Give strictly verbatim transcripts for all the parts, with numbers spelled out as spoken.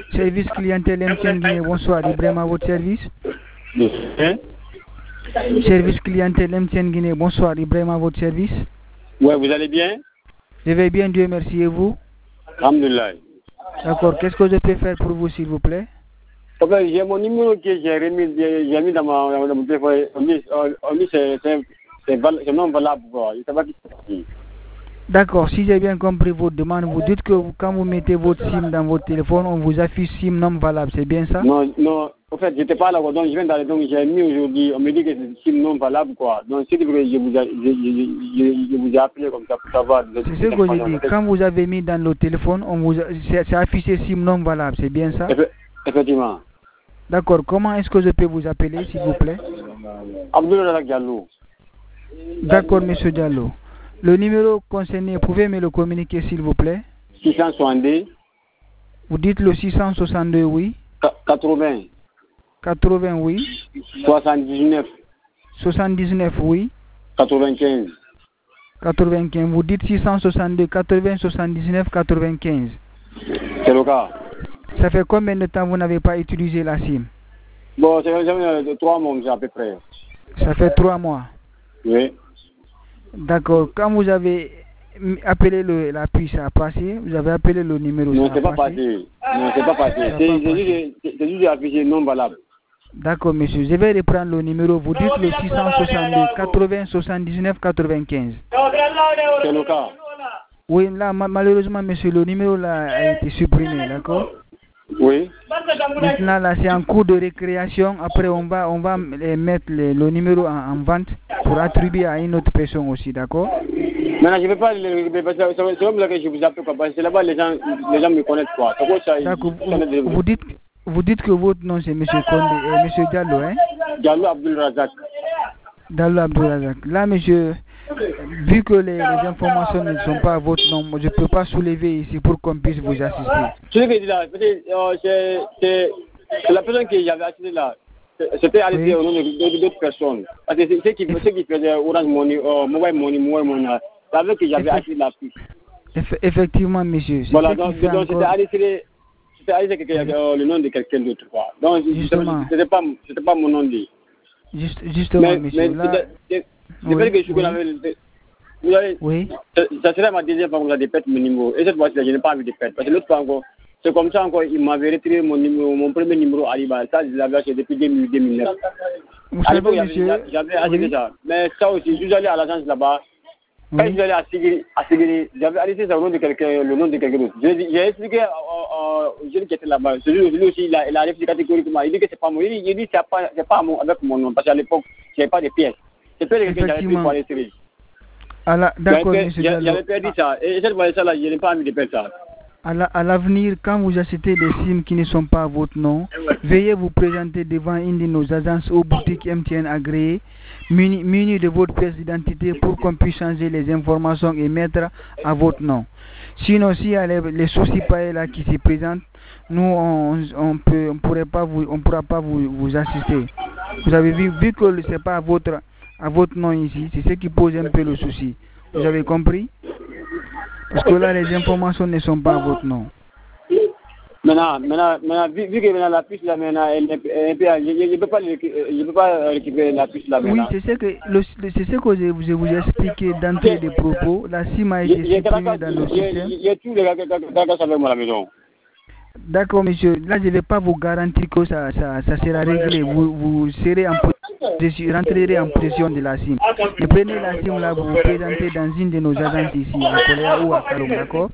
Service clientèle M T N Guinée, bonsoir, Ibrahim à votre service. Hein? Service clientèle M T N Guinée, bonsoir, Ibrahim à votre service. Ouais, vous allez bien? Je vais bien, Dieu merci, et vous? Alhamdulillah. D'accord, qu'est-ce que je peux faire pour vous, s'il vous plaît? Ok, j'ai mon numéro que j'ai remis, j'ai mis dans, ma, dans mon téléphone. On dit, on dit c'est, c'est, c'est, val, c'est non valable. Quoi. Je sais pas qui c'est. D'accord, si j'ai bien compris votre demande, vous dites que quand vous mettez votre SIM dans votre téléphone, on vous affiche SIM non valable, c'est bien ça? Non, non, en fait, j'étais pas là, quoi. Donc je viens d'aller, donc j'ai mis aujourd'hui, on me dit que c'est SIM non valable, quoi. Donc c'est que je vous ai, je, je, je, je vous ai appelé comme ça pour savoir. C'est ce que j'ai dit, quand vous avez mis dans le téléphone, on vous a, c'est, c'est affiché SIM non valable, c'est bien ça? Effectivement. D'accord, comment est-ce que je peux vous appeler, s'il vous plaît? Abdoulaye Diallo. D'accord, monsieur Diallo. Le numéro concerné, pouvez me le communiquer, s'il vous plaît? six cent soixante-deux. Vous dites le six cent soixante-deux, oui. quatre-vingts. quatre-vingts, oui. soixante-dix-neuf. soixante-dix-neuf, oui. quatre-vingt-quinze. quatre-vingt-quinze. Vous dites six cent soixante-deux, quatre-vingts, soixante-dix-neuf, quatre-vingt-quinze. C'est le cas. Ça fait combien de temps vous n'avez pas utilisé la SIM? Bon, c'est trois mois à peu près. Ça fait trois mois. Oui. D'accord. Quand vous avez appelé le, la puce à passer, vous avez appelé le numéro. Non, c'est pas passé. Non, c'est pas passé. C'est, c'est, juste, c'est juste affiché non valable. D'accord, monsieur. Je vais reprendre le numéro. Vous dites le six cent soixante-deux, quatre-vingts, soixante-dix-neuf, quatre-vingt-quinze. C'est le cas. Oui, là, malheureusement, monsieur, le numéro là a été supprimé, d'accord? Oui. Maintenant, là, c'est en cours de récréation. Après, on va, on va mettre le, le numéro en, en vente pour attribuer à une autre personne aussi, d'accord? Maintenant, je ne vais pas le. C'est comme ça que je vous appelle, parce que là-bas, les gens, les gens me connaissent pas. D'accord. Vous, vous, dites, vous dites que votre nom, c'est monsieur Condé, et monsieur Diallo, hein? Diallo Abdul Razak. Diallo Abdul Razak. Là, monsieur, vu que les, les informations ne sont pas à votre nom, je ne peux pas soulever ici pour qu'on puisse vous assister. Ce que je dis là, c'est, c'est, c'est la personne que j'avais assisté là. C'était arrêté oui. Au nom d'autres personnes. Parce que c'est qui, ceux qui faisaient Orange Money, euh, Mobile Money, Mobile Money, c'est avec que j'avais assisté la puce. Eff effectivement, monsieur. Voilà, donc c'était encore... arrêté, c'était arrêté euh, le nom de quelqu'un d'autre. Quoi. Donc, c'était pas, c'était pas mon nom dit. Juste, justement, mais, monsieur. Mais là... c'est oui, vrai que je oui. Avais, vous avez, oui. Ça, ça serait ma deuxième fois que vous avez pète mon numéro. Et cette fois-ci, je n'ai pas envie de perdre. Parce que l'autre fois encore, c'est comme ça encore, il m'avait retiré mon numéro, mon premier numéro Alibaba. Ça, je l'avais acheté depuis deux mille neuf. Vous savez, monsieur, j'avais acheté oui. Ça. Mais ça aussi, je suis allé à l'agence là-bas. Quand oui. Je suis allé à Sigiri, à Sigiri, j'avais arrêté ça au nom de quelqu'un, le nom de quelqu'un d'autre. J'ai expliqué au jeune qui était là-bas. Celui aussi, il a, il a réfléchi catégoriquement. Il dit que c'est pas moi. Il dit, il dit c'est pas, c'est pas mon, avec mon nom. Parce qu'à l'époque, je n'avais pas de pièces. C'est pas quelqu'un qui avait pris pour aller tirer. D'accord, monsieur Diallo. J'avais perdu ça. Et cette fois-là, je n'ai pas envie de perdre ça. À l'avenir, quand vous achetez des SIM qui ne sont pas à votre nom, veuillez vous présenter devant une de nos agences ou boutiques M T N agréées, munis muni de votre pièce d'identité pour qu'on puisse changer les informations et mettre à votre nom. Sinon, s'il y a les, les soucis pareils là qui se présentent, nous, on on peut, on pourrait pas vous, on pourra pas vous, vous assister. Vous avez vu, vu que ce n'est pas à votre, à votre nom ici, c'est ce qui pose un peu le souci. Vous avez compris? Parce que là, les informations ne sont pas à votre nom. Maintenant, maintenant, maintenant vu, vu que maintenant, la puce là, maintenant, elle, elle, elle, je ne peux pas, je peux pas récupérer la puce là maintenant. Oui, c'est ce que, le, c'est ce que je, je vous ai expliqué d'entrée des propos. La SIM a été supprimée dans le système. Il y a tous les gars qui avec moi à la maison. D'accord, monsieur. Là, je ne vais pas vous garantir que ça, ça, ça sera réglé. Vous, vous serez en rentrerez en possession de la SIM. Mais prenez la SIM là, vous vous présentez dans une de nos agences ici, à Koléa ou à Kalom, d'accord?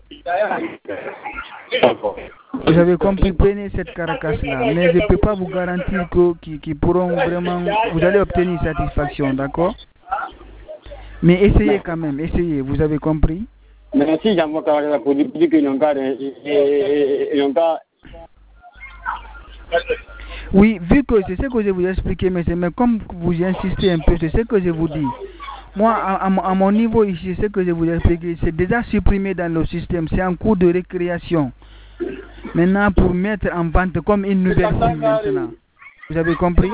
Vous avez compris, prenez cette caracasse là. Mais je ne peux pas vous garantir que qui, qui pourront vraiment, vous allez obtenir satisfaction, d'accord? Mais essayez quand même, essayez, vous avez compris? Mais si j'envoie caracasse pour dire qu'ils n'ont pas... Oui, vu que c'est ce que je vous ai expliqué, mais, mais comme vous insistez un peu, c'est ce que je vous dis. Moi, à, à mon niveau ici, ce que je vous ai expliqué, c'est déjà supprimé dans le système. C'est en cours de récréation. Maintenant, pour mettre en vente comme une nouvelle SIM maintenant. Vous avez compris?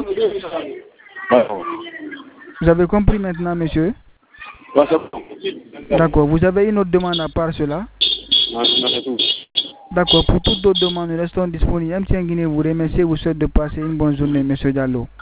Vous avez compris maintenant, monsieur? D'accord. Vous avez une autre demande à part cela? Non, c'est tout. D'accord, pour toutes d'autres demandes, nous restons disponibles. M T N Guinée vous remercie et vous souhaite de passer une bonne journée, M. Diallo.